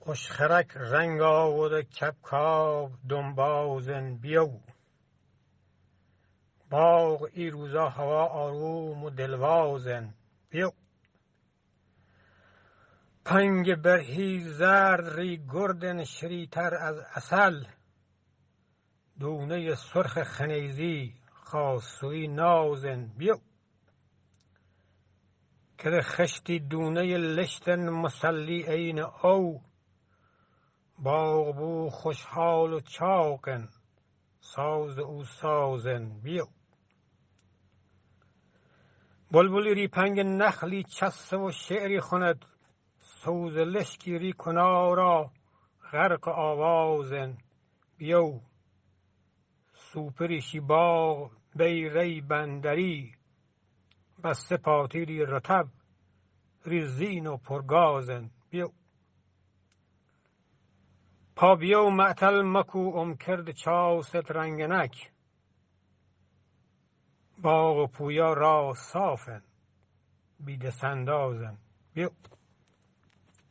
خوشخرک رنگ آورده کبکاب دنبازن بیو. باغ ای روزا هوا آروم و دلوازن بیو. پنگ برهی زرد ری گردن شریتر از عسل. دونه سرخ خنیزی خاصوی نازن بیو. که خشتی دونه لشتن مسلی عین او. باغ بو خوشحال و چاقن ساز او سازن بیو. بلبلی ری پنگ نخلی چسته و شعری خوند. سوز لشکی ری کنارا غرق آوازن بیو. سوپریشی باغ بیری بندری. بسته پاتی ری رتب ری زین و پرگازن بیو. پا بیو معتل مکو کرد چاست رنگنک. باغ و پویا را صافن بیده سندازن بیو.